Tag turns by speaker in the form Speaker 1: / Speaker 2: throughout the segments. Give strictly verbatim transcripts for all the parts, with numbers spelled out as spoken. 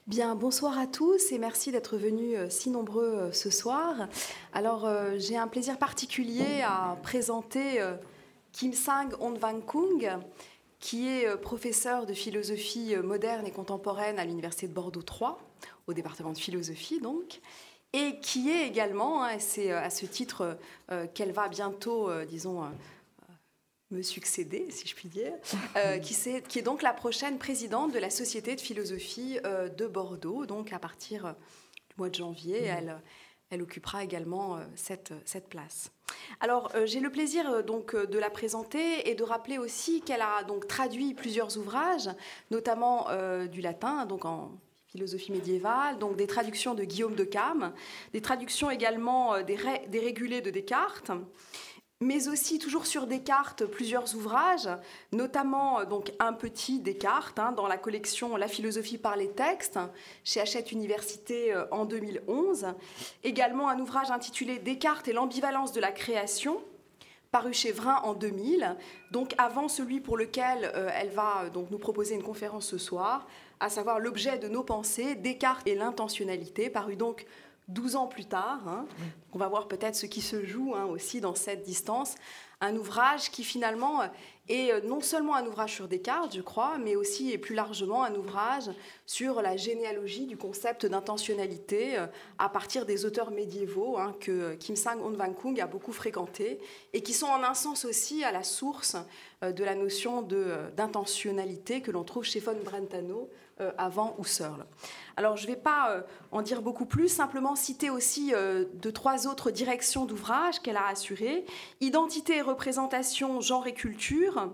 Speaker 1: Bien, bonsoir à tous et merci d'être venus euh, si nombreux euh, ce soir. Alors, euh, j'ai un plaisir particulier à présenter euh, Kim Sang-On Kung, qui est euh, professeur de philosophie euh, moderne et contemporaine à l'Université de Bordeaux trois, au département de philosophie donc, et qui est également, hein, et c'est euh, à ce titre euh, qu'elle va bientôt, euh, disons, euh, me succéder, si je puis dire, euh, qui, qui est donc la prochaine présidente de la Société de philosophie euh, de Bordeaux. Donc à partir euh, du mois de janvier, mmh. elle, elle occupera également euh, cette, cette place. Alors euh, j'ai le plaisir euh, donc euh, de la présenter et de rappeler aussi qu'elle a donc traduit plusieurs ouvrages, notamment euh, du latin, donc en philosophie médiévale, donc des traductions de Guillaume de Cam, des traductions également euh, des, ré, des régulés de Descartes, mais aussi toujours sur Descartes, plusieurs ouvrages, notamment donc un petit Descartes hein, dans la collection La philosophie par les textes, chez Hachette Université en deux mille onze. Également un ouvrage intitulé Descartes et l'ambivalence de la création, paru chez Vrin en deux mille, donc avant celui pour lequel euh, elle va donc nous proposer une conférence ce soir, à savoir L'objet de nos pensées, Descartes et l'intentionnalité, paru donc douze ans plus tard. Hein. On va voir peut-être ce qui se joue hein, aussi dans cette distance. Un ouvrage qui finalement est non seulement un ouvrage sur Descartes, je crois, mais aussi et plus largement un ouvrage sur la généalogie du concept d'intentionnalité à partir des auteurs médiévaux hein, que Kim Sang-On Kung a beaucoup fréquentés et qui sont en un sens aussi à la source de la notion de, d'intentionnalité que l'on trouve chez von Brentano euh, avant Husserl. Alors, je ne vais pas euh, en dire beaucoup plus, simplement citer aussi euh, deux, trois autres directions d'ouvrages qu'elle a assurées. Identité et représentation, genre et culture,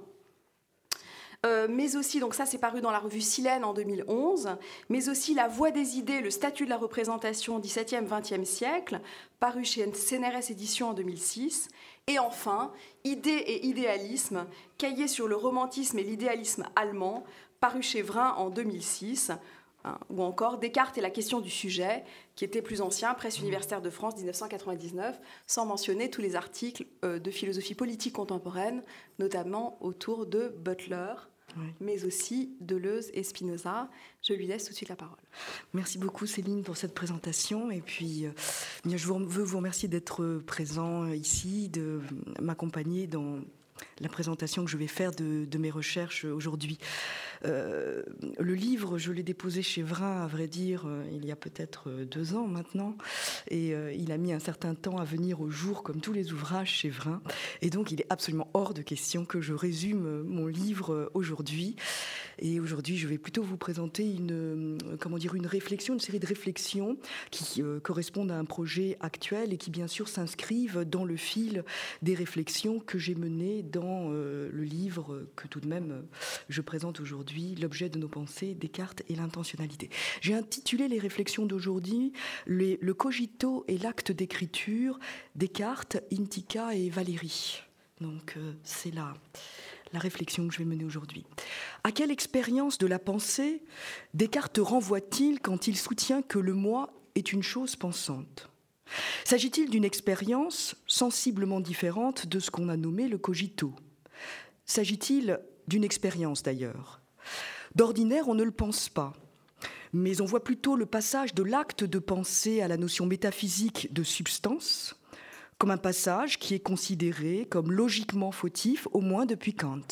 Speaker 1: euh, mais aussi, donc ça c'est paru dans la revue Silène en deux mille onze, mais aussi La voie des idées, le statut de la représentation dix-septième vingtième siècle, paru chez C N R S Éditions en deux mille six. Et enfin, Idées et idéalisme, cahier sur le romantisme et l'idéalisme allemand, paru chez Vrin en deux mille six. Hein, ou encore Descartes et la question du sujet, qui était plus ancien, Presse universitaire de France, dix-neuf cent quatre-vingt-dix-neuf, sans mentionner tous les articles euh, de philosophie politique contemporaine, notamment autour de Butler, oui. mais aussi Deleuze et Spinoza. Je lui laisse tout de suite la parole.
Speaker 2: Merci beaucoup Céline pour cette présentation. Et puis, euh, je vous, veux vous remercier d'être présent ici, de m'accompagner dans la présentation que je vais faire de, de mes recherches aujourd'hui. Euh, le livre, je l'ai déposé chez Vrin, à vrai dire, euh, il y a peut-être deux ans maintenant, et euh, il a mis un certain temps à venir au jour, comme tous les ouvrages chez Vrin, et donc il est absolument hors de question que je résume mon livre aujourd'hui. Et aujourd'hui, je vais plutôt vous présenter une, comment dire, une réflexion, une série de réflexions qui euh, correspondent à un projet actuel et qui, bien sûr, s'inscrivent dans le fil des réflexions que j'ai menées dans euh, le livre que tout de même je présente aujourd'hui, L'objet de nos pensées, Descartes et l'intentionnalité. J'ai intitulé les réflexions d'aujourd'hui les, Le cogito et l'acte d'écriture, Descartes, Intica et Valéry. Donc euh, c'est là la réflexion que je vais mener aujourd'hui. À quelle expérience de la pensée Descartes renvoie-t-il quand il soutient que le moi est une chose pensante ? S'agit-il d'une expérience sensiblement différente de ce qu'on a nommé le cogito ? S'agit-il d'une expérience d'ailleurs ? D'ordinaire, on ne le pense pas, mais on voit plutôt le passage de l'acte de pensée à la notion métaphysique de substance comme un passage qui est considéré comme logiquement fautif, au moins depuis Kant.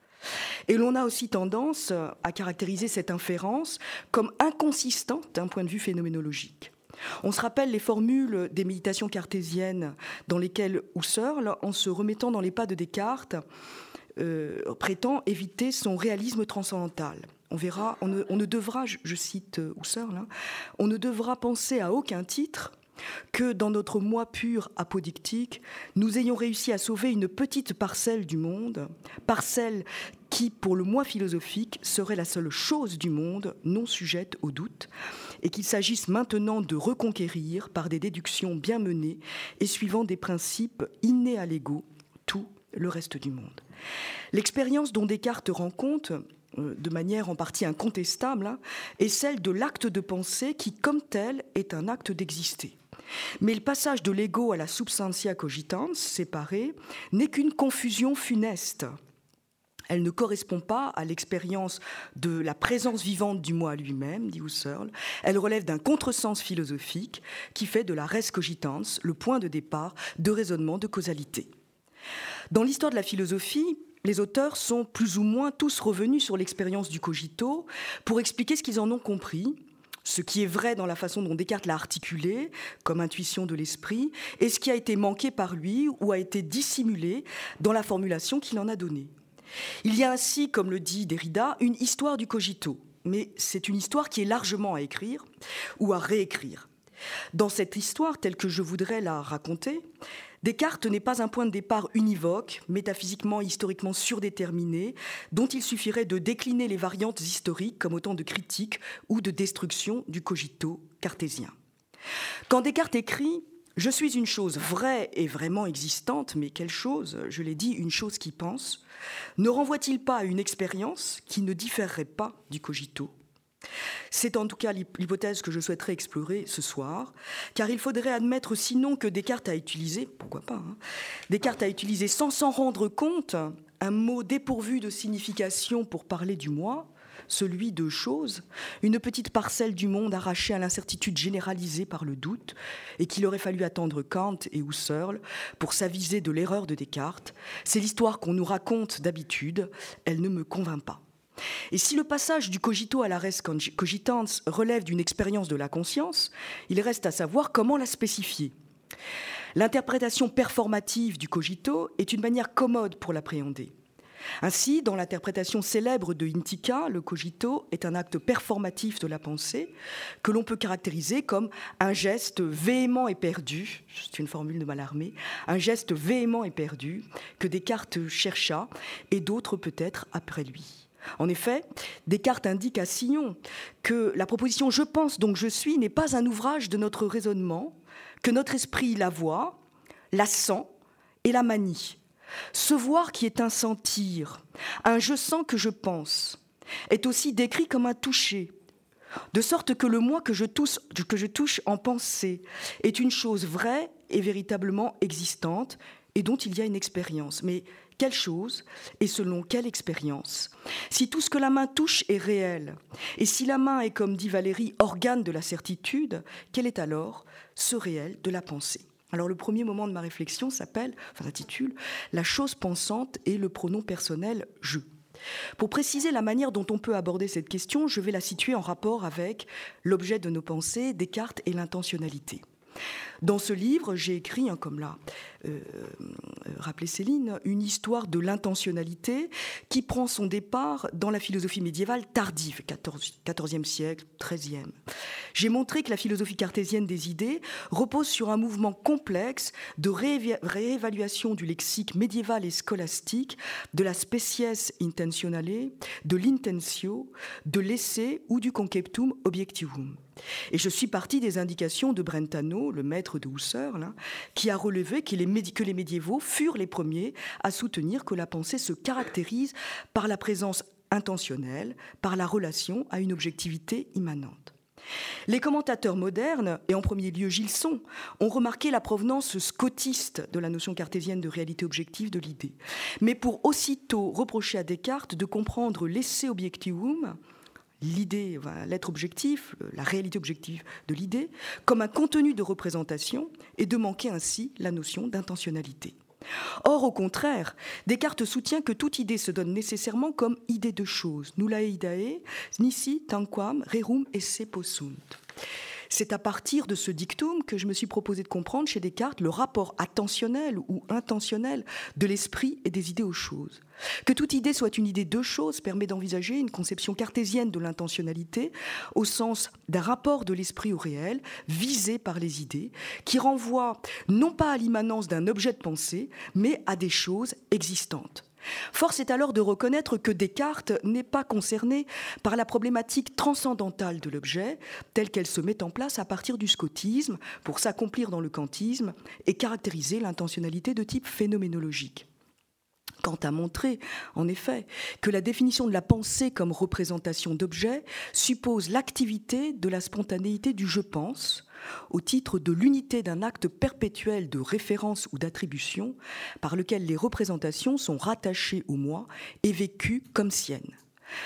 Speaker 2: Et l'on a aussi tendance à caractériser cette inférence comme inconsistante d'un point de vue phénoménologique. On se rappelle les formules des méditations cartésiennes dans lesquelles Husserl, en se remettant dans les pas de Descartes, euh, prétend éviter son réalisme transcendantal. On verra, on ne, on ne devra, je, je cite Husserl, hein, on ne devra penser à aucun titre que dans notre moi pur apodictique, nous ayons réussi à sauver une petite parcelle du monde, parcelle qui, pour le moi philosophique, serait la seule chose du monde non sujette au doute, et qu'il s'agisse maintenant de reconquérir par des déductions bien menées et suivant des principes innés à l'ego, tout le reste du monde. L'expérience dont Descartes rend compte, de manière en partie incontestable, est celle de l'acte de pensée qui, comme tel, est un acte d'exister. Mais le passage de l'ego à la substantia cogitans, séparée, n'est qu'une confusion funeste. Elle ne correspond pas à l'expérience de la présence vivante du moi lui-même, dit Husserl. Elle relève d'un contresens philosophique qui fait de la res cogitans le point de départ de raisonnement de causalité. Dans l'histoire de la philosophie, les auteurs sont plus ou moins tous revenus sur l'expérience du cogito pour expliquer ce qu'ils en ont compris, ce qui est vrai dans la façon dont Descartes l'a articulé comme intuition de l'esprit, et ce qui a été manqué par lui ou a été dissimulé dans la formulation qu'il en a donnée. Il y a ainsi, comme le dit Derrida, une histoire du cogito, mais c'est une histoire qui est largement à écrire ou à réécrire. Dans cette histoire, telle que je voudrais la raconter, Descartes n'est pas un point de départ univoque, métaphysiquement et historiquement surdéterminé, dont il suffirait de décliner les variantes historiques comme autant de critiques ou de destruction du cogito cartésien. Quand Descartes écrit « Je suis une chose vraie et vraiment existante, mais quelle chose ? Je l'ai dit, une chose qui pense », ne renvoie-t-il pas à une expérience qui ne différerait pas du cogito ? C'est en tout cas l'hypothèse que je souhaiterais explorer ce soir, car il faudrait admettre sinon que Descartes a utilisé, pourquoi pas, hein, Descartes a utilisé sans s'en rendre compte un mot dépourvu de signification pour parler du moi, celui de chose, une petite parcelle du monde arrachée à l'incertitude généralisée par le doute, et qu'il aurait fallu attendre Kant et Husserl pour s'aviser de l'erreur de Descartes. C'est l'histoire qu'on nous raconte d'habitude, elle ne me convainc pas. Et si le passage du cogito à la res cogitans relève d'une expérience de la conscience, il reste à savoir comment la spécifier. L'interprétation performative du cogito est une manière commode pour l'appréhender. Ainsi, dans l'interprétation célèbre de Intica, le cogito est un acte performatif de la pensée que l'on peut caractériser comme un geste véhément et perdu, c'est une formule de Mallarmé, un geste véhément et perdu que Descartes chercha et d'autres peut-être après lui. En effet, Descartes indique à Sillon que la proposition « je pense donc je suis » n'est pas un ouvrage de notre raisonnement, que notre esprit la voit, la sent et la manie. Ce voir qui est un sentir, un « je sens que je pense » est aussi décrit comme un toucher, de sorte que le moi que je touche, que je touche en pensée est une chose vraie et véritablement existante et dont il y a une expérience. Mais quelle chose et selon quelle expérience ? Si tout ce que la main touche est réel, et si la main est, comme dit Valéry, organe de la certitude, quel est alors ce réel de la pensée ? Alors le premier moment de ma réflexion s'appelle, enfin s'intitule « La chose pensante et le pronom personnel « je ». Pour préciser la manière dont on peut aborder cette question, je vais la situer en rapport avec l'objet de nos pensées, Descartes et l'intentionnalité. Dans ce livre, j'ai écrit, hein, comme l'a euh, rappelé Céline, une histoire de l'intentionnalité qui prend son départ dans la philosophie médiévale tardive, quatorzième siècle, treizième. J'ai montré que la philosophie cartésienne des idées repose sur un mouvement complexe de rééva- réévaluation du lexique médiéval et scolastique, de la species intentionale, de l'intentio, de l'essai ou du conceptum objectivum. Et je suis partie des indications de Brentano, le maître de Husserl, hein, qui a relevé que les, médi- que les médiévaux furent les premiers à soutenir que la pensée se caractérise par la présence intentionnelle, par la relation à une objectivité immanente. Les commentateurs modernes, et en premier lieu Gilson, ont remarqué la provenance scotiste de la notion cartésienne de réalité objective de l'idée. Mais pour aussitôt reprocher à Descartes de comprendre l'esse objectivum, l'idée, l'être objectif, la réalité objective de l'idée, comme un contenu de représentation et de manquer ainsi la notion d'intentionnalité. Or, au contraire, Descartes soutient que toute idée se donne nécessairement comme idée de chose. Nulla eidae, nisi tanquam rerum esse possunt. C'est à partir de ce dictum que je me suis proposé de comprendre chez Descartes le rapport attentionnel ou intentionnel de l'esprit et des idées aux choses. Que toute idée soit une idée de choses permet d'envisager une conception cartésienne de l'intentionnalité au sens d'un rapport de l'esprit au réel visé par les idées qui renvoie non pas à l'immanence d'un objet de pensée mais à des choses existantes. Force est alors de reconnaître que Descartes n'est pas concerné par la problématique transcendantale de l'objet, telle qu'elle se met en place à partir du scotisme pour s'accomplir dans le kantisme et caractériser l'intentionnalité de type phénoménologique. Quant à montrer, en effet, que la définition de la pensée comme représentation d'objets suppose l'activité de la spontanéité du « je pense », au titre de l'unité d'un acte perpétuel de référence ou d'attribution par lequel les représentations sont rattachées au moi et vécues comme siennes.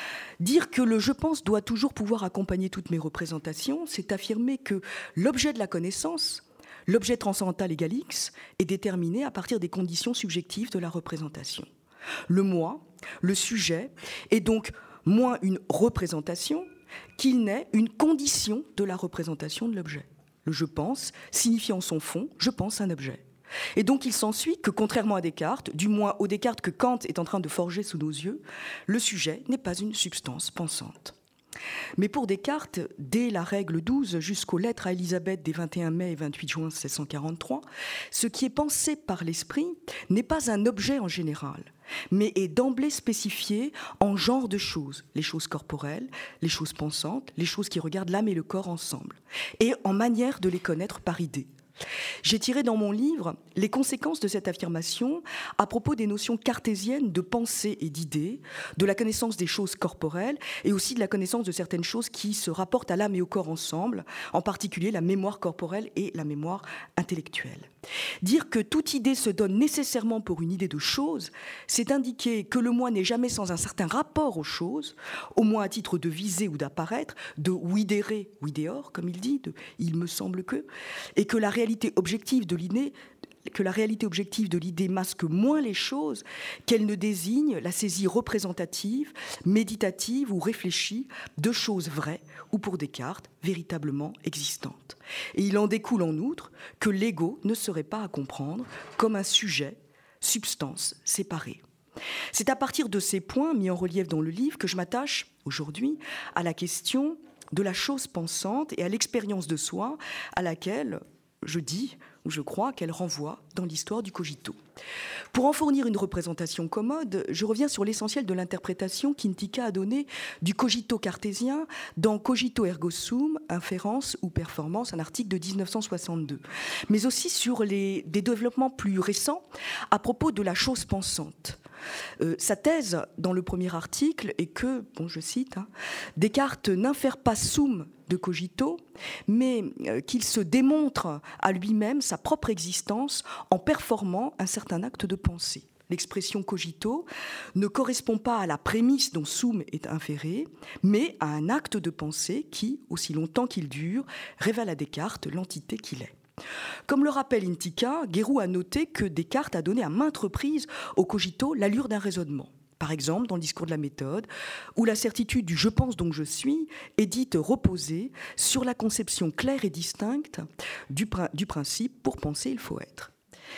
Speaker 2: Dire que le « je pense » doit toujours pouvoir accompagner toutes mes représentations, c'est affirmer que l'objet de la connaissance, l'objet transcendantal égal X, est déterminé à partir des conditions subjectives de la représentation. Le moi, le sujet, est donc moins une représentation qu'il n'est une condition de la représentation de l'objet. Le « je pense » signifie en son fond « je pense un objet ». Et donc il s'ensuit que, contrairement à Descartes, du moins au Descartes que Kant est en train de forger sous nos yeux, le sujet n'est pas une substance pensante. Mais pour Descartes, dès la règle douze jusqu'aux lettres à Élisabeth des vingt et un mai et vingt-huit juin mille sept cent quarante-trois, ce qui est pensé par l'esprit n'est pas un objet en général, mais est d'emblée spécifié en genre de choses, les choses corporelles, les choses pensantes, les choses qui regardent l'âme et le corps ensemble, et en manière de les connaître par idée. J'ai tiré dans mon livre les conséquences de cette affirmation à propos des notions cartésiennes de pensée et d'idée, de la connaissance des choses corporelles et aussi de la connaissance de certaines choses qui se rapportent à l'âme et au corps ensemble, en particulier la mémoire corporelle et la mémoire intellectuelle. Dire que toute idée se donne nécessairement pour une idée de chose, c'est indiquer que le moi n'est jamais sans un certain rapport aux choses, au moins à titre de viser ou d'apparaître, de videre, videor, comme il dit, de il me semble que, et que la réalité objective de l'idée, que la réalité objective de l'idée masque moins les choses qu'elle ne désigne la saisie représentative, méditative ou réfléchie de choses vraies ou, pour Descartes, véritablement existantes. Et il en découle en outre que l'ego ne serait pas à comprendre comme un sujet, substance séparée. C'est à partir de ces points mis en relief dans le livre que je m'attache aujourd'hui à la question de la chose pensante et à l'expérience de soi à laquelle je dis ou je crois qu'elle renvoie dans l'histoire du cogito. Pour en fournir une représentation commode, je reviens sur l'essentiel de l'interprétation qu'Intica a donnée du cogito cartésien dans Cogito ergo sum, inférence ou performance, un article de dix-neuf cent soixante-deux, mais aussi sur les, des développements plus récents à propos de la chose pensante. Euh, sa thèse dans le premier article est que, bon, je cite, hein, Descartes n'infère pas sum de cogito, mais euh, qu'il se démontre à lui-même sa propre existence en performant un certain acte de pensée. L'expression cogito ne correspond pas à la prémisse dont sum est inféré, mais à un acte de pensée qui, aussi longtemps qu'il dure, révèle à Descartes l'entité qu'il est. Comme le rappelle Intica, Guérou a noté que Descartes a donné à maintes reprises au cogito l'allure d'un raisonnement. Par exemple, dans le discours de la méthode, où la certitude du « je pense donc je suis » est dite reposer sur la conception claire et distincte du, pr- du principe « pour penser, il faut être ».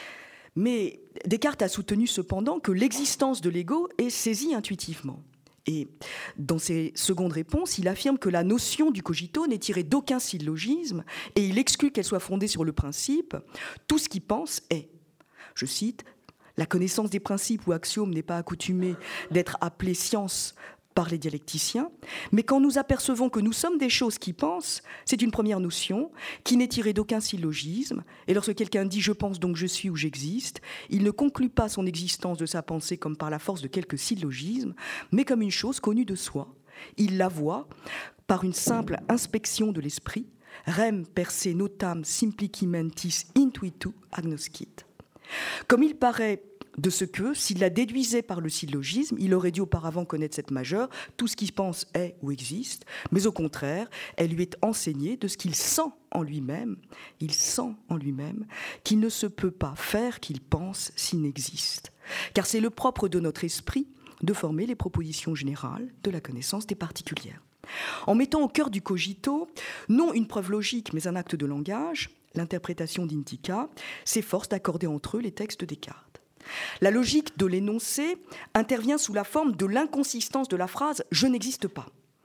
Speaker 2: Mais Descartes a soutenu cependant que l'existence de l'ego est saisie intuitivement. Et dans ses secondes réponses, il affirme que la notion du cogito n'est tirée d'aucun syllogisme et il exclut qu'elle soit fondée sur le principe « tout ce qui pense est ». Je cite « La connaissance des principes ou axiomes n'est pas accoutumée d'être appelée science par les dialecticiens, mais quand nous apercevons que nous sommes des choses qui pensent, c'est une première notion qui n'est tirée d'aucun syllogisme. Et lorsque quelqu'un dit « je pense donc je suis » ou « j'existe », il ne conclut pas son existence de sa pensée comme par la force de quelques syllogismes, mais comme une chose connue de soi. Il la voit par une simple inspection de l'esprit, « rem per se notam simplici mentis intuitu agnoscit ». Comme il paraît de ce que, s'il la déduisait par le syllogisme, il aurait dû auparavant connaître cette majeure, tout ce qu'il pense est ou existe, mais au contraire, elle lui est enseignée de ce qu'il sent en lui-même, il sent en lui-même qu'il ne se peut pas faire qu'il pense s'il n'existe. Car c'est le propre de notre esprit de former les propositions générales de la connaissance des particulières. En mettant au cœur du cogito, non une preuve logique, mais un acte de langage, l'interprétation d'Intica s'efforce d'accorder entre eux les textes de Descartes. La logique de l'énoncé intervient sous la forme de l'inconsistance de la phrase « je n'existe pas ».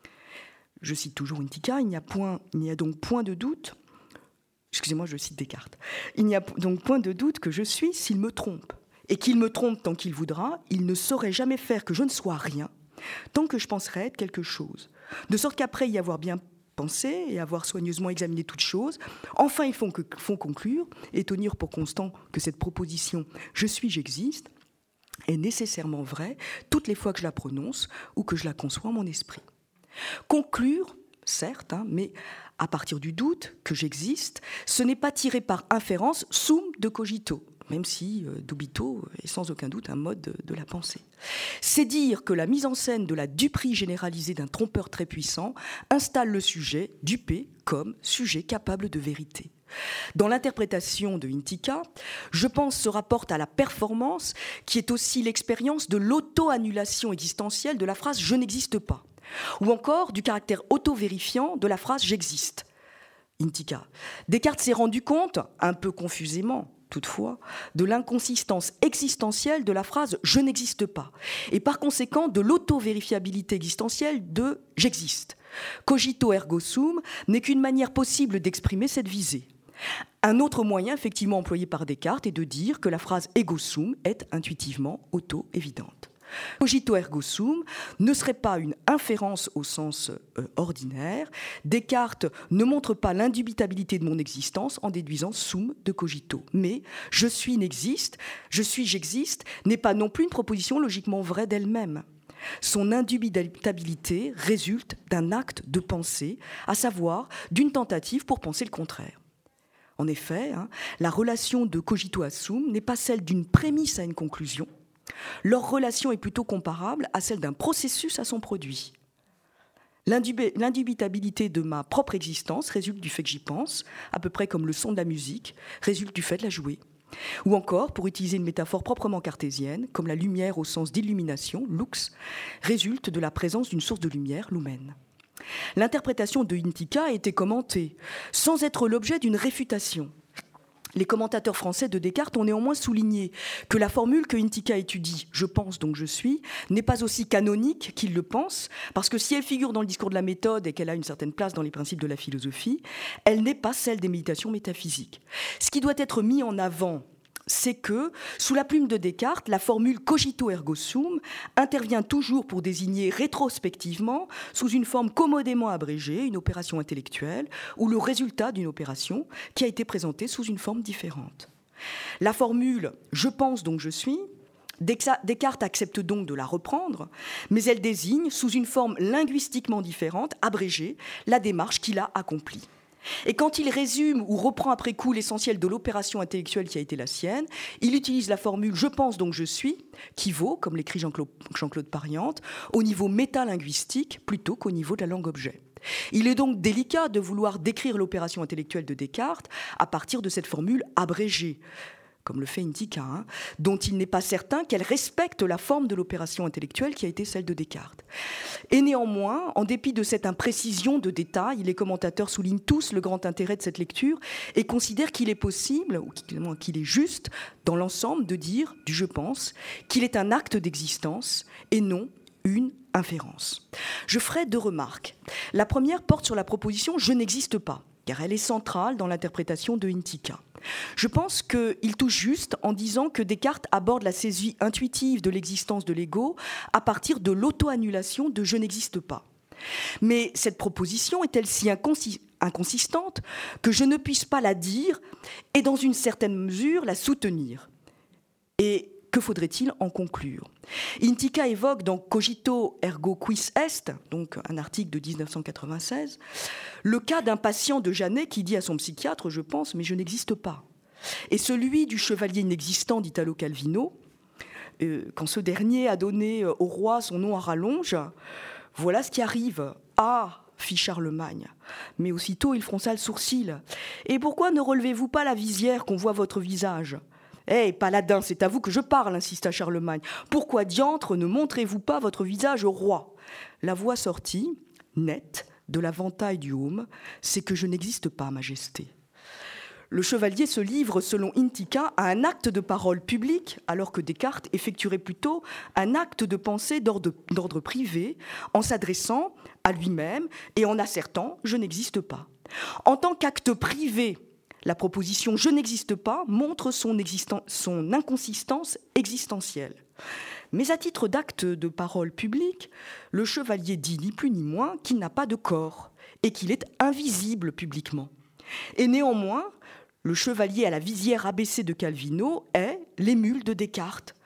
Speaker 2: Je cite toujours Intica, il n'y a, point, il n'y a donc point de doute, excusez-moi, je cite Descartes, il n'y a donc point de doute que je suis s'il me trompe, et qu'il me trompe tant qu'il voudra, il ne saurait jamais faire que je ne sois rien, tant que je penserai être quelque chose. De sorte qu'après y avoir bien pensé et avoir soigneusement examiné toutes choses, enfin ils font, que, font conclure et tenir pour constant que cette proposition « je suis, j'existe » est nécessairement vraie toutes les fois que je la prononce ou que je la conçois en mon esprit. Conclure, certes, hein, mais à partir du doute que j'existe, ce n'est pas tiré par inférence sum de cogito, même si euh, dubito est sans aucun doute un mode de, de la pensée. C'est dire que la mise en scène de la duperie généralisée d'un trompeur très puissant installe le sujet, dupé, comme sujet capable de vérité. Dans l'interprétation de Intica, je pense se rapporte à la performance qui est aussi l'expérience de l'auto-annulation existentielle de la phrase « je n'existe pas », ou encore du caractère auto-vérifiant de la phrase « j'existe ». Intica. Descartes s'est rendu compte, un peu confusément toutefois, de l'inconsistance existentielle de la phrase « je n'existe pas » et par conséquent de l'auto-vérifiabilité existentielle de « j'existe ». Cogito ergo sum n'est qu'une manière possible d'exprimer cette visée. Un autre moyen effectivement employé par Descartes est de dire que la phrase ego sum est intuitivement auto-évidente. Cogito ergo sum ne serait pas une inférence au sens euh, ordinaire. Descartes ne montre pas l'indubitabilité de mon existence en déduisant sum de cogito. Mais je suis n'existe, je suis j'existe n'est pas non plus une proposition logiquement vraie d'elle-même. Son indubitabilité résulte d'un acte de pensée, à savoir d'une tentative pour penser le contraire. En effet, hein, la relation de cogito à sum n'est pas celle d'une prémisse à une conclusion. Leur relation est plutôt comparable à celle d'un processus à son produit. L'indubitabilité de ma propre existence résulte du fait que j'y pense, à peu près comme le son de la musique résulte du fait de la jouer. Ou encore, pour utiliser une métaphore proprement cartésienne, comme la lumière au sens d'illumination, lux, résulte de la présence d'une source de lumière, lumen. L'interprétation de Intica a été commentée, sans être l'objet d'une réfutation. Les commentateurs français de Descartes ont néanmoins souligné que la formule que Intica étudie, « je pense donc je suis », n'est pas aussi canonique qu'il le pense, parce que si elle figure dans le discours de la méthode et qu'elle a une certaine place dans les principes de la philosophie, elle n'est pas celle des méditations métaphysiques. Ce qui doit être mis en avant, c'est que, sous la plume de Descartes, la formule cogito ergo sum intervient toujours pour désigner rétrospectivement, sous une forme commodément abrégée, une opération intellectuelle ou le résultat d'une opération qui a été présentée sous une forme différente. La formule « je pense donc je suis », Descartes accepte donc de la reprendre, mais elle désigne, sous une forme linguistiquement différente, abrégée, la démarche qu'il a accomplie. Et quand il résume ou reprend après coup l'essentiel de l'opération intellectuelle qui a été la sienne, il utilise la formule « je pense donc je suis », qui vaut, comme l'écrit Jean-Claude, Jean-Claude Pariante, au niveau métalinguistique plutôt qu'au niveau de la langue objet. Il est donc délicat de vouloir décrire l'opération intellectuelle de Descartes à partir de cette formule abrégée, comme le fait Intica, hein, dont il n'est pas certain qu'elle respecte la forme de l'opération intellectuelle qui a été celle de Descartes. Et néanmoins, en dépit de cette imprécision de détail, les commentateurs soulignent tous le grand intérêt de cette lecture et considèrent qu'il est possible, ou qu'il est juste, dans l'ensemble, de dire du « je pense », qu'il est un acte d'existence et non une inférence. Je ferai deux remarques. La première porte sur la proposition « je n'existe pas », car elle est centrale dans l'interprétation de Intica. Je pense qu'il touche juste en disant que Descartes aborde la saisie intuitive de l'existence de l'ego à partir de l'auto-annulation de « je n'existe pas ». Mais cette proposition est-elle si inconsi- inconsistante que je ne puisse pas la dire et, dans une certaine mesure, la soutenir ? Et que faudrait-il en conclure ? Intica évoque dans Cogito ergo quis est, donc un article de dix-neuf cent quatre-vingt-seize, le cas d'un patient de Janet qui dit à son psychiatre « je pense, mais je n'existe pas ». Et celui du chevalier inexistant d'Italo Calvino, euh, quand ce dernier a donné au roi son nom à rallonge, voilà ce qui arrive. Ah, fit Charlemagne. Mais aussitôt il fronça le sourcil. Et pourquoi ne relevez-vous pas la visière qu'on voit votre visage ? « Eh, paladin, c'est à vous que je parle, insista Charlemagne. Pourquoi diantre ne montrez-vous pas votre visage au roi ?» La voix sortit, nette, de la ventaille du haume, « C'est que je n'existe pas, majesté. » Le chevalier se livre, selon Intica, à un acte de parole public, alors que Descartes effectuerait plutôt un acte de pensée d'ordre, d'ordre privé, en s'adressant à lui-même et en assertant « je n'existe pas ». En tant qu'acte privé, la proposition « je n'existe pas » montre son, existen- son inconsistance existentielle. Mais à titre d'acte de parole public, le chevalier dit ni plus ni moins qu'il n'a pas de corps et qu'il est invisible publiquement. Et néanmoins, le chevalier à la visière abaissée de Calvino est l'émule de Descartes.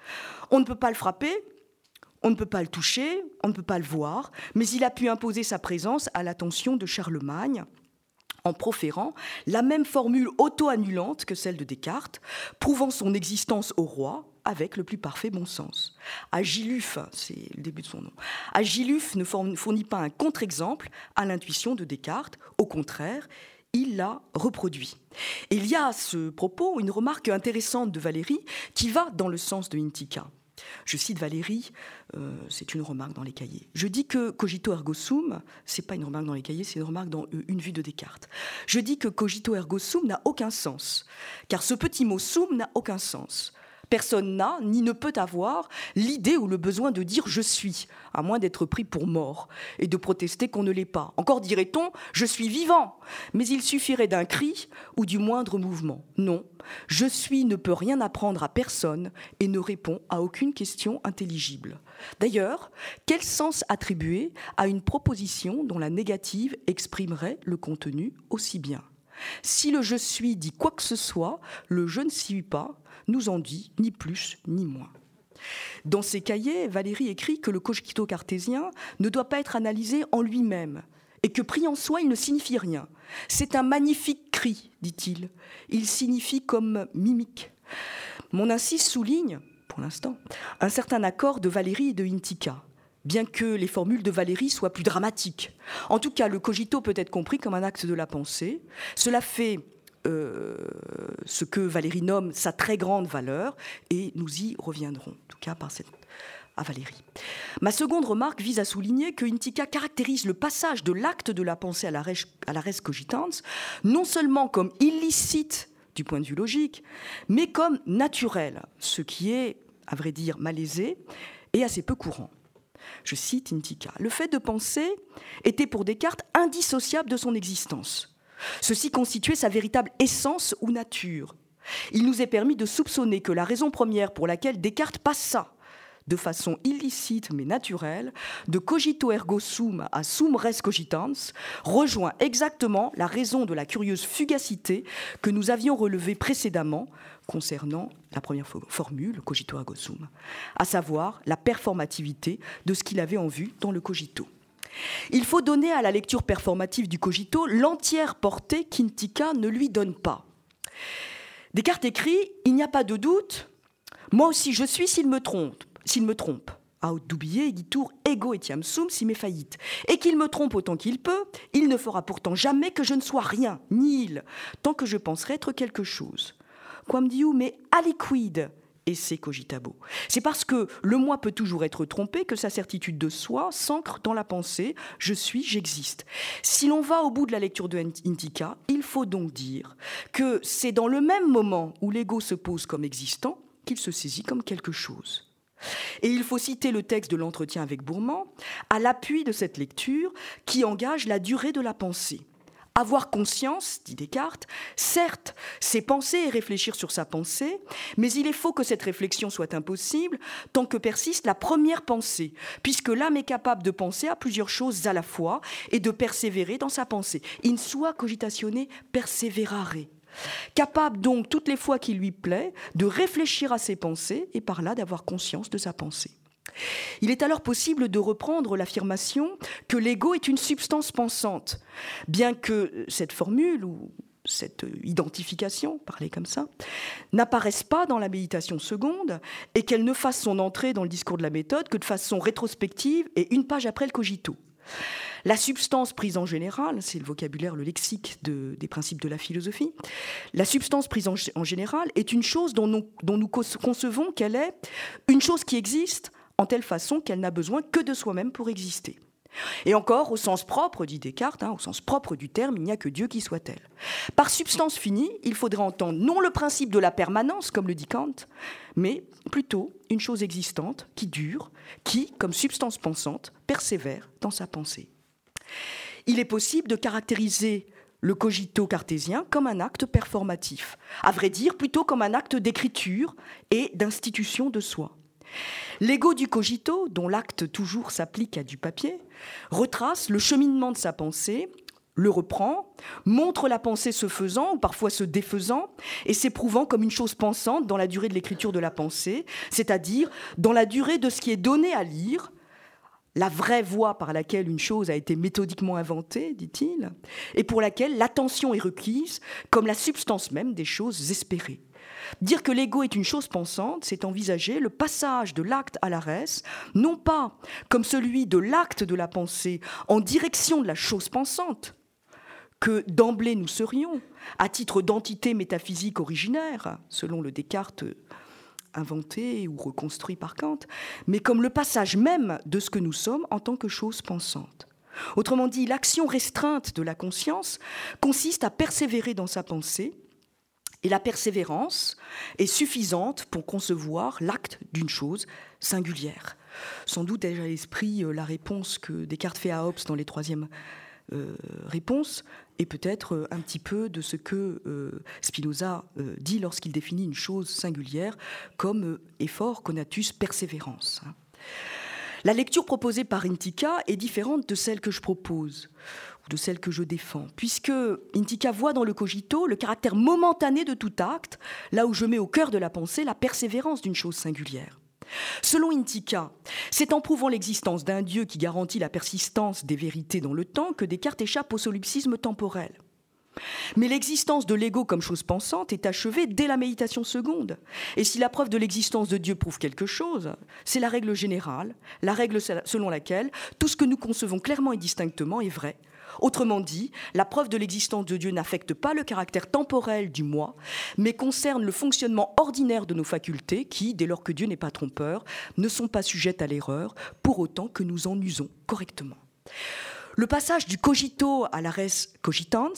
Speaker 2: On ne peut pas le frapper, on ne peut pas le toucher, on ne peut pas le voir, mais il a pu imposer sa présence à l'attention de Charlemagne en proférant la même formule auto-annulante que celle de Descartes, prouvant son existence au roi avec le plus parfait bon sens. Agilulf, c'est le début de son nom, Agilulf ne fournit pas un contre-exemple à l'intuition de Descartes, au contraire, il l'a reproduit. Et il y a à ce propos une remarque intéressante de Valéry qui va dans le sens de Intica. Je cite Valéry, euh, c'est une remarque dans les cahiers. Je dis que cogito ergo sum, c'est pas une remarque dans les cahiers, c'est une remarque dans Une vue de Descartes. Je dis que cogito ergo sum n'a aucun sens, car ce petit mot sum n'a aucun sens. Personne n'a, ni ne peut avoir, l'idée ou le besoin de dire « je suis », à moins d'être pris pour mort et de protester qu'on ne l'est pas. Encore dirait-on « je suis vivant », mais il suffirait d'un cri ou du moindre mouvement. Non, « je suis » ne peut rien apprendre à personne et ne répond à aucune question intelligible. D'ailleurs, quel sens attribuer à une proposition dont la négative exprimerait le contenu aussi bien ? Si le « je suis » dit quoi que ce soit, le « je ne suis pas » nous en dit ni plus ni moins. Dans ses cahiers, Valéry écrit que le cogito cartésien ne doit pas être analysé en lui-même et que pris en soi, il ne signifie rien. C'est un magnifique cri, dit-il. Il signifie comme mimique. Mon incise souligne, pour l'instant, un certain accord de Valéry et de Intica, bien que les formules de Valéry soient plus dramatiques. En tout cas, le cogito peut être compris comme un acte de la pensée. Cela fait Euh, ce que Valéry nomme sa très grande valeur, et nous y reviendrons, en tout cas par cette, à Valéry. Ma seconde remarque vise à souligner que Intica caractérise le passage de l'acte de la pensée à la res, à la res cogitans, non seulement comme illicite du point de vue logique, mais comme naturel, ce qui est, à vrai dire, malaisé et assez peu courant. Je cite Intica. Le fait de penser était pour Descartes indissociable de son existence. Ceci constituait sa véritable essence ou nature. Il nous est permis de soupçonner que la raison première pour laquelle Descartes passa, de façon illicite mais naturelle, de cogito ergo sum à sum res cogitans, rejoint exactement la raison de la curieuse fugacité que nous avions relevée précédemment concernant la première formule, cogito ergo sum, à savoir la performativité de ce qu'il avait en vue dans le cogito. Il faut donner à la lecture performative du cogito l'entière portée qu'Intica ne lui donne pas. Descartes écrit « Il n'y a pas de doute, moi aussi je suis s'il me trompe, s'il me trompe. Aut dubie igitur ego etiam sum si me faillit. Et qu'il me trompe autant qu'il peut, il ne fera pourtant jamais que je ne sois rien, ni il, tant que je penserai être quelque chose. Quam diu me aliquid. Et c'est cogitabo. C'est parce que le moi peut toujours être trompé que sa certitude de soi s'ancre dans la pensée « je suis, j'existe ». Si l'on va au bout de la lecture de Intica, il faut donc dire que c'est dans le même moment où l'ego se pose comme existant qu'il se saisit comme quelque chose. Et il faut citer le texte de l'entretien avec Bourman à l'appui de cette lecture qui engage la durée de la pensée. Avoir conscience, dit Descartes, certes, c'est penser et réfléchir sur sa pensée, mais il est faux que cette réflexion soit impossible tant que persiste la première pensée, puisque l'âme est capable de penser à plusieurs choses à la fois et de persévérer dans sa pensée. In sua cogitatione perseverare. Capable donc, toutes les fois qu'il lui plaît, de réfléchir à ses pensées et par là d'avoir conscience de sa pensée. Il est alors possible de reprendre l'affirmation que l'ego est une substance pensante, bien que cette formule ou cette identification, parler comme ça, n'apparaisse pas dans la méditation seconde et qu'elle ne fasse son entrée dans le discours de la méthode que de façon rétrospective et une page après le cogito. La substance prise en général, c'est le vocabulaire, le lexique de, des principes de la philosophie, la substance prise en, en général est une chose dont nous, dont nous concevons qu'elle est une chose qui existe en telle façon qu'elle n'a besoin que de soi-même pour exister. Et encore, au sens propre, dit Descartes, hein, au sens propre du terme, il n'y a que Dieu qui soit tel. Par substance finie, il faudrait entendre non le principe de la permanence, comme le dit Kant, mais plutôt une chose existante, qui dure, qui, comme substance pensante, persévère dans sa pensée. Il est possible de caractériser le cogito cartésien comme un acte performatif, à vrai dire plutôt comme un acte d'écriture et d'institution de soi. L'ego du cogito, dont l'acte toujours s'applique à du papier, retrace le cheminement de sa pensée, le reprend, montre la pensée se faisant ou parfois se défaisant et s'éprouvant comme une chose pensante dans la durée de l'écriture de la pensée, c'est-à-dire dans la durée de ce qui est donné à lire, la vraie voie par laquelle une chose a été méthodiquement inventée, dit-il, et pour laquelle l'attention est requise comme la substance même des choses espérées. Dire que l'ego est une chose pensante, c'est envisager le passage de l'acte à la res, non pas comme celui de l'acte de la pensée en direction de la chose pensante, que d'emblée nous serions, à titre d'entité métaphysique originaire, selon le Descartes inventé ou reconstruit par Kant, mais comme le passage même de ce que nous sommes en tant que chose pensante. Autrement dit, l'action restreinte de la conscience consiste à persévérer dans sa pensée, et la persévérance est suffisante pour concevoir l'acte d'une chose singulière. Sans doute ai-je à l'esprit la réponse que Descartes fait à Hobbes dans les troisièmes euh, réponses, et peut-être un petit peu de ce que euh, Spinoza euh, dit lorsqu'il définit une chose singulière comme euh, effort conatus persévérance. La lecture proposée par Intica est différente de celle que je propose, de celle que je défends, puisque Intica voit dans le cogito le caractère momentané de tout acte, là où je mets au cœur de la pensée la persévérance d'une chose singulière. Selon Intica, c'est en prouvant l'existence d'un Dieu qui garantit la persistance des vérités dans le temps que Descartes échappe au solipsisme temporel. Mais l'existence de l'ego comme chose pensante est achevée dès la méditation seconde. Et si la preuve de l'existence de Dieu prouve quelque chose, c'est la règle générale, la règle selon laquelle tout ce que nous concevons clairement et distinctement est vrai. Autrement dit, la preuve de l'existence de Dieu n'affecte pas le caractère temporel du moi, mais concerne le fonctionnement ordinaire de nos facultés qui, dès lors que Dieu n'est pas trompeur, ne sont pas sujettes à l'erreur, pour autant que nous en usons correctement. Le passage du cogito à la res cogitans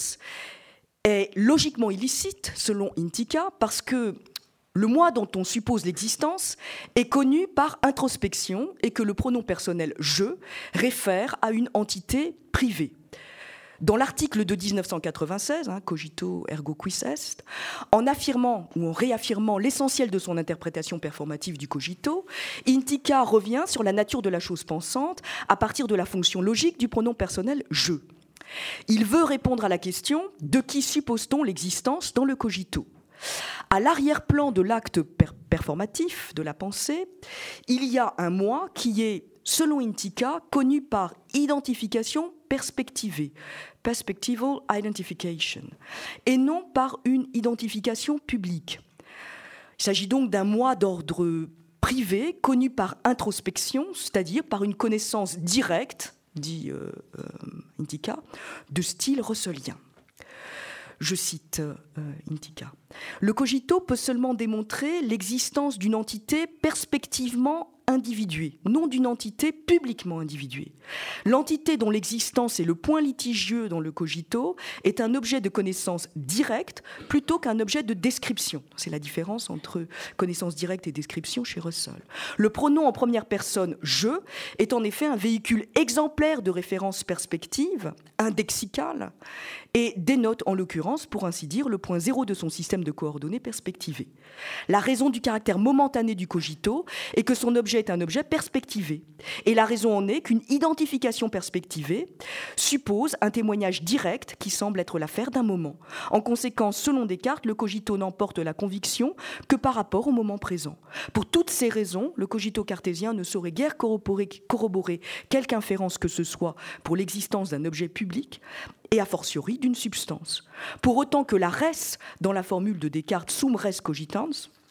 Speaker 2: est logiquement illicite, selon Intica, parce que le moi dont on suppose l'existence est connu par introspection et que le pronom personnel « je » réfère à une entité privée. Dans l'article de dix-neuf cent quatre-vingt-seize, hein, Cogito ergo quis est, en affirmant ou en réaffirmant l'essentiel de son interprétation performative du cogito, Intica revient sur la nature de la chose pensante à partir de la fonction logique du pronom personnel « je ». Il veut répondre à la question « de qui suppose-t-on l'existence dans le cogito ?» À l'arrière-plan de l'acte per- performatif de la pensée, il y a un moi qui est, selon Intica, connu par identification perspectivée, perspectival identification, et non par une identification publique. Il s'agit donc d'un moi d'ordre privé, connu par introspection, c'est-à-dire par une connaissance directe, dit euh, euh, Intica, de style russellien. Je cite euh, Intica. Le cogito peut seulement démontrer l'existence d'une entité perspectivement individuée, non d'une entité publiquement individuée. L'entité dont l'existence est le point litigieux dans le cogito est un objet de connaissance directe plutôt qu'un objet de description. C'est la différence entre connaissance directe et description chez Russell. Le pronom en première personne « je » est en effet un véhicule exemplaire de référence perspective, indexicale, et dénote en l'occurrence, pour ainsi dire, le point zéro de son système de coordonnées perspectivées. La raison du caractère momentané du cogito est que son objet est un objet perspectivé. Et la raison en est qu'une identification perspectivée suppose un témoignage direct qui semble être l'affaire d'un moment. En conséquence, selon Descartes, le cogito n'emporte la conviction que par rapport au moment présent. Pour toutes ces raisons, le cogito cartésien ne saurait guère corroborer, corroborer quelque inférence que ce soit pour l'existence d'un objet public et a fortiori d'une substance. Pour autant que la res, dans la formule de Descartes, sum res cogitans,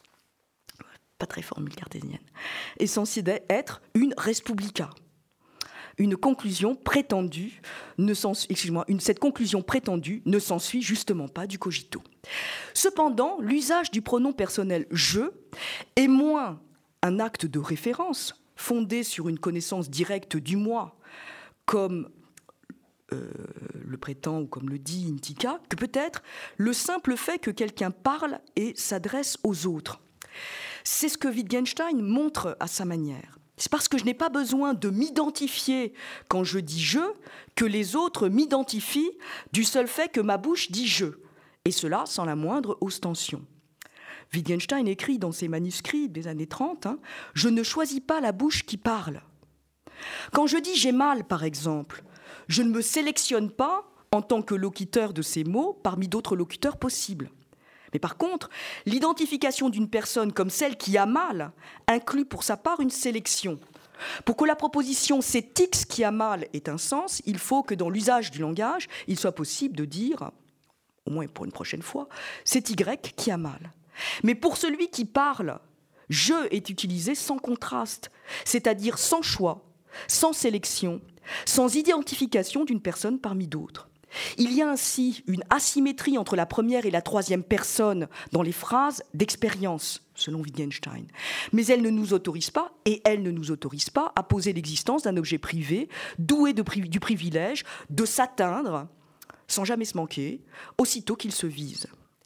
Speaker 2: pas très formule cartésienne, est censée être une res publica. Une conclusion prétendue, ne excuse-moi, une, cette conclusion prétendue ne s'ensuit justement pas du cogito. Cependant, l'usage du pronom personnel « je » est moins un acte de référence fondé sur une connaissance directe du moi, comme Euh, le prétend ou comme le dit Intica, que peut-être le simple fait que quelqu'un parle et s'adresse aux autres. C'est ce que Wittgenstein montre à sa manière. C'est parce que je n'ai pas besoin de m'identifier quand je dis « je » que les autres m'identifient du seul fait que ma bouche dit « je », et cela sans la moindre ostension. Wittgenstein écrit dans ses manuscrits des années trente, hein, « Je ne choisis pas la bouche qui parle ». Quand je dis « j'ai mal », par exemple, je ne me sélectionne pas en tant que locuteur de ces mots parmi d'autres locuteurs possibles. Mais par contre, l'identification d'une personne comme celle qui a mal inclut pour sa part une sélection. Pour que la proposition « c'est X qui a mal » ait un sens, il faut que dans l'usage du langage, il soit possible de dire, au moins pour une prochaine fois, « c'est Y qui a mal ». Mais pour celui qui parle, « je » est utilisé sans contraste, c'est-à-dire sans choix, sans sélection, sans identification d'une personne parmi d'autres. Il y a ainsi une asymétrie entre la première et la troisième personne dans les phrases d'expérience, selon Wittgenstein. Mais elle ne nous autorise pas, et elle ne nous autorise pas, à poser l'existence d'un objet privé, doué de pri- du privilège de s'atteindre, sans jamais se manquer, aussitôt qu'il se vise.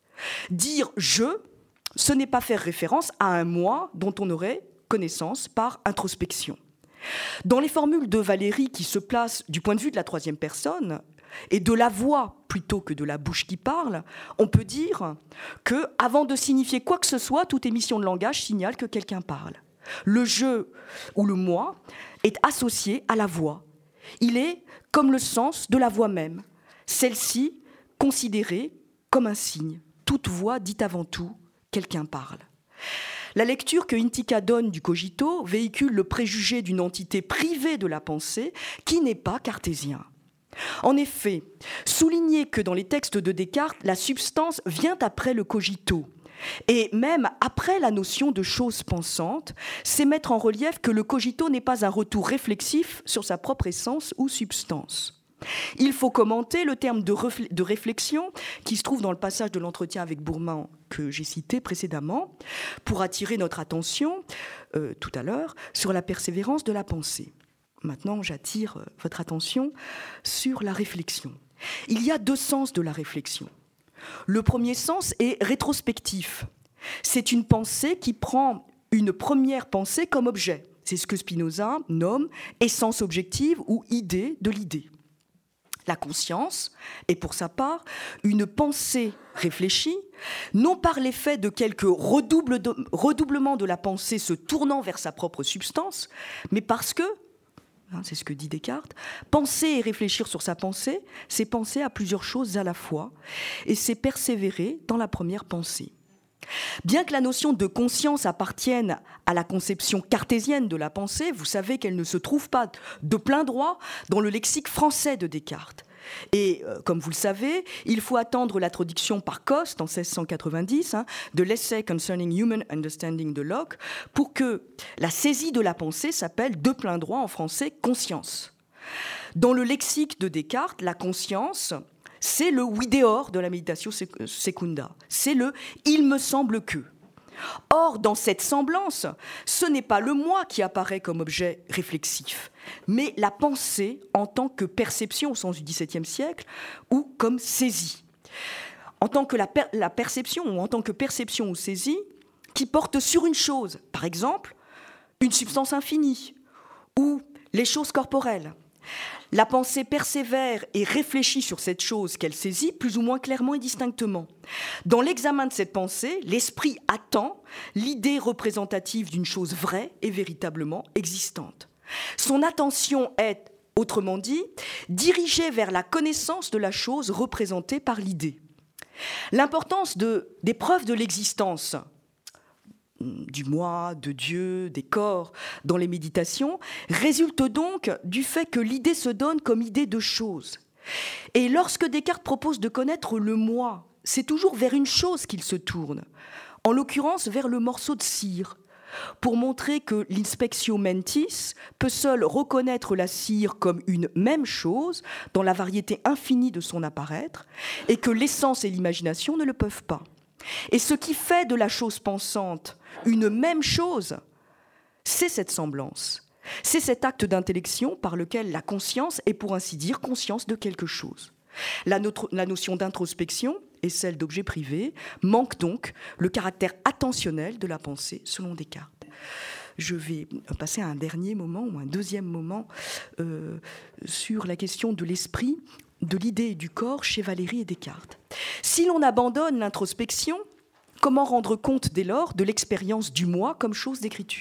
Speaker 2: Dire « je », ce n'est pas faire référence à un « moi » dont on aurait connaissance par introspection. Dans les formules de Valéry qui se placent du point de vue de la troisième personne, et de la voix plutôt que de la bouche qui parle, on peut dire que, avant de signifier quoi que ce soit, toute émission de langage signale que quelqu'un parle. Le je ou le moi est associé à la voix. Il est comme le sens de la voix même, celle-ci considérée comme un signe. Toute voix dit avant tout « quelqu'un parle ». La lecture que Intica donne du cogito véhicule le préjugé d'une entité privée de la pensée qui n'est pas cartésien. En effet, souligner que dans les textes de Descartes, la substance vient après le cogito, et même après la notion de chose pensante, c'est mettre en relief que le cogito n'est pas un retour réflexif sur sa propre essence ou substance. Il faut commenter le terme de, refl- de réflexion qui se trouve dans le passage de l'entretien avec Bourman que j'ai cité précédemment, pour attirer notre attention, euh, tout à l'heure, sur la persévérance de la pensée. Maintenant, j'attire votre attention sur la réflexion. Il y a deux sens de la réflexion. Le premier sens est rétrospectif. C'est une pensée qui prend une première pensée comme objet. C'est ce que Spinoza nomme essence objective ou idée de l'idée. La conscience est pour sa part une pensée réfléchie, non par l'effet de quelque redouble de, redoublement de la pensée se tournant vers sa propre substance, mais parce que, hein, c'est ce que dit Descartes, penser et réfléchir sur sa pensée, c'est penser à plusieurs choses à la fois, et c'est persévérer dans la première pensée. Bien que la notion de conscience appartienne à la conception cartésienne de la pensée, vous savez qu'elle ne se trouve pas de plein droit dans le lexique français de Descartes. Et euh, comme vous le savez, il faut attendre la traduction par Coste en seize cent quatre-vingt-dix hein, de l'essai Concerning Human Understanding de Locke pour que la saisie de la pensée s'appelle de plein droit en français conscience. Dans le lexique de Descartes, la conscience, c'est le videor de la meditatio secunda. C'est le « il me semble que ». Or, dans cette semblance, ce n'est pas le moi qui apparaît comme objet réflexif, mais la pensée en tant que perception au sens du dix-septième siècle ou comme saisie. En tant que la, per- la perception ou en tant que perception ou saisie qui porte sur une chose, par exemple, une substance infinie ou les choses corporelles. La pensée persévère et réfléchit sur cette chose qu'elle saisit plus ou moins clairement et distinctement. Dans l'examen de cette pensée, l'esprit attend l'idée représentative d'une chose vraie et véritablement existante. Son attention est, autrement dit, dirigée vers la connaissance de la chose représentée par l'idée. L'importance de, des preuves de l'existence du moi, de Dieu, des corps, dans les méditations, résulte donc du fait que l'idée se donne comme idée de chose. Et lorsque Descartes propose de connaître le moi, c'est toujours vers une chose qu'il se tourne, en l'occurrence vers le morceau de cire, pour montrer que l'inspectio mentis peut seule reconnaître la cire comme une même chose dans la variété infinie de son apparaître, et que l'essence et l'imagination ne le peuvent pas. Et ce qui fait de la chose pensante une même chose, c'est cette semblance. C'est cet acte d'intellection par lequel la conscience est, pour ainsi dire, conscience de quelque chose. La, notre, la notion d'introspection et celle d'objet privé manque donc le caractère attentionnel de la pensée, selon Descartes. Je vais passer à un dernier moment, ou un deuxième moment, euh, sur la question de l'esprit, de l'idée et du corps chez Valéry et Descartes. Si l'on abandonne l'introspection, comment rendre compte dès lors de l'expérience du moi comme chose d'écriture ?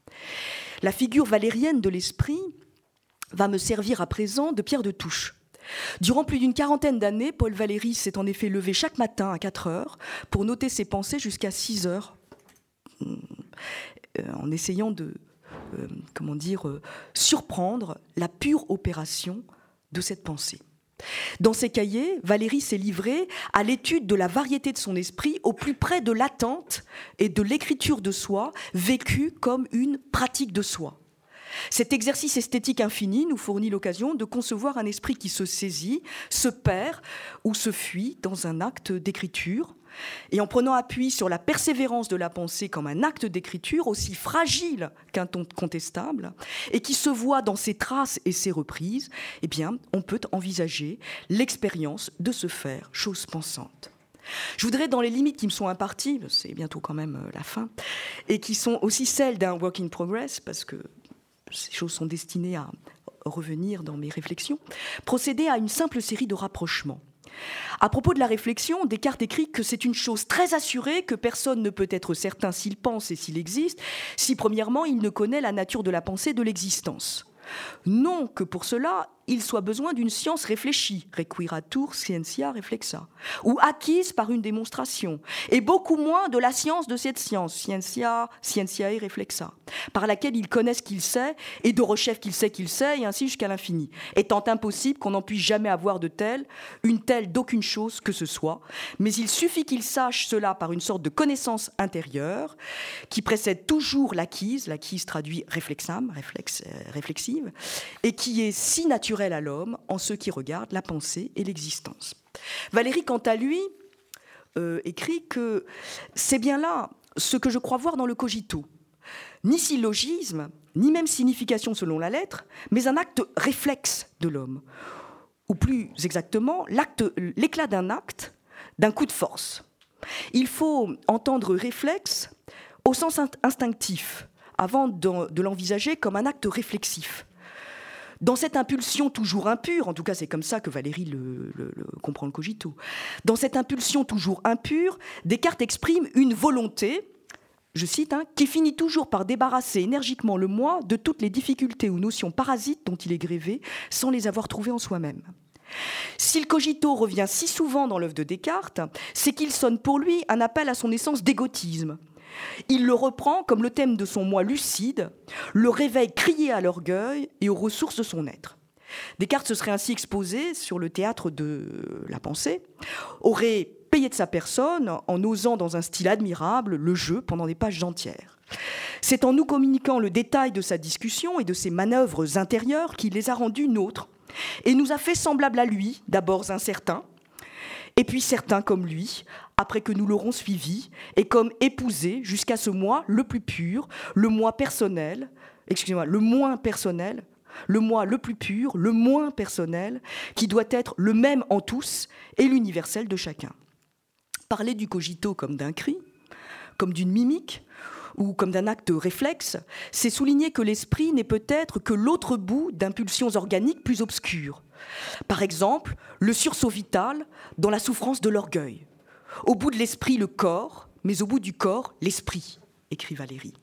Speaker 2: La figure valérienne de l'esprit va me servir à présent de pierre de touche. Durant plus d'une quarantaine d'années, Paul Valéry s'est en effet levé chaque matin à quatre heures pour noter ses pensées jusqu'à six heures, en essayant de, euh, comment dire, euh, surprendre la pure opération de cette pensée. Dans ses cahiers, Valéry s'est livré à l'étude de la variété de son esprit au plus près de l'attente et de l'écriture de soi, vécue comme une pratique de soi. Cet exercice esthétique infini nous fournit l'occasion de concevoir un esprit qui se saisit, se perd ou se fuit dans un acte d'écriture. Et en prenant appui sur la persévérance de la pensée comme un acte d'écriture aussi fragile qu'incontestable et qui se voit dans ses traces et ses reprises, eh bien, on peut envisager l'expérience de se faire chose pensante. Je voudrais, dans les limites qui me sont imparties, c'est bientôt quand même la fin, et qui sont aussi celles d'un work in progress, parce que ces choses sont destinées à revenir dans mes réflexions, procéder à une simple série de rapprochements. À propos de la réflexion, Descartes écrit que c'est une chose très assurée que personne ne peut être certain s'il pense et s'il existe, si premièrement il ne connaît la nature de la pensée et de l'existence. Non que pour cela, il soit besoin d'une science réfléchie, requiratur scientia reflexa, ou acquise par une démonstration, et beaucoup moins de la science de cette science, scientia, scientiae reflexa, par laquelle il connaît ce qu'il sait, et de rechef qu'il sait qu'il sait, et ainsi jusqu'à l'infini, étant impossible qu'on n'en puisse jamais avoir de telle, une telle d'aucune chose que ce soit, mais il suffit qu'il sache cela par une sorte de connaissance intérieure, qui précède toujours l'acquise, l'acquise traduit réflexam, réflexe, euh, réflexive, et qui est si naturelle à l'homme en ce qui regarde la pensée et l'existence. Valéry, quant à lui, euh, écrit que c'est bien là ce que je crois voir dans le cogito. Ni syllogisme, ni même signification selon la lettre, mais un acte réflexe de l'homme. Ou plus exactement, l'acte, l'éclat d'un acte, d'un coup de force. Il faut entendre réflexe au sens instinctif, avant de, de l'envisager comme un acte réflexif. Dans cette impulsion toujours impure, en tout cas c'est comme ça que Valéry le, le, le comprend le cogito, dans cette impulsion toujours impure, Descartes exprime une volonté, je cite, hein, qui finit toujours par débarrasser énergiquement le moi de toutes les difficultés ou notions parasites dont il est grévé, sans les avoir trouvées en soi-même. Si le cogito revient si souvent dans l'œuvre de Descartes, c'est qu'il sonne pour lui un appel à son essence d'égotisme. Il le reprend comme le thème de son moi lucide, le réveil crié à l'orgueil et aux ressources de son être. Descartes se serait ainsi exposé sur le théâtre de la pensée, aurait payé de sa personne en osant dans un style admirable le jeu pendant des pages entières. C'est en nous communiquant le détail de sa discussion et de ses manœuvres intérieures qu'il les a rendues nôtres et nous a fait semblables à lui, d'abord incertains, et puis certains comme lui, après que nous l'aurons suivi, et comme épousés jusqu'à ce moi le plus pur, le moi personnel, excusez-moi, le moins personnel, le moi le plus pur, le moins personnel, qui doit être le même en tous et l'universel de chacun. Parler du cogito comme d'un cri, comme d'une mimique, ou comme d'un acte réflexe, c'est souligner que l'esprit n'est peut-être que l'autre bout d'impulsions organiques plus obscures. Par exemple, le sursaut vital dans la souffrance de l'orgueil. Au bout de l'esprit, le corps, mais au bout du corps, l'esprit, écrit Valéry.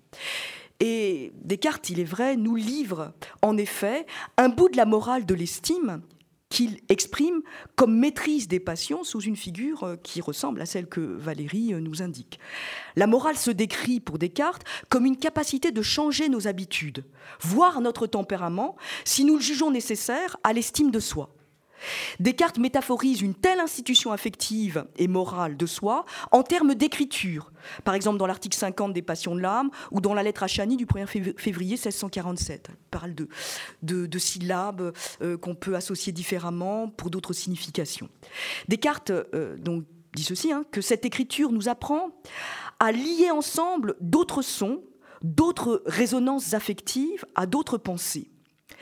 Speaker 2: Et Descartes, il est vrai, nous livre en effet un bout de la morale de l'estime qu'il exprime comme maîtrise des passions sous une figure qui ressemble à celle que Valéry nous indique. La morale se décrit pour Descartes comme une capacité de changer nos habitudes, voire notre tempérament, si nous le jugeons nécessaire à l'estime de soi. Descartes métaphorise une telle institution affective et morale de soi en termes d'écriture, par exemple dans l'article cinquante des Passions de l'âme ou dans la lettre à Chani du premier février seize cent quarante-sept. Il parle de, de, de syllabes euh, qu'on peut associer différemment pour d'autres significations. Descartes euh, donc, dit ceci, hein, que cette écriture nous apprend à lier ensemble d'autres sons, d'autres résonances affectives à d'autres pensées.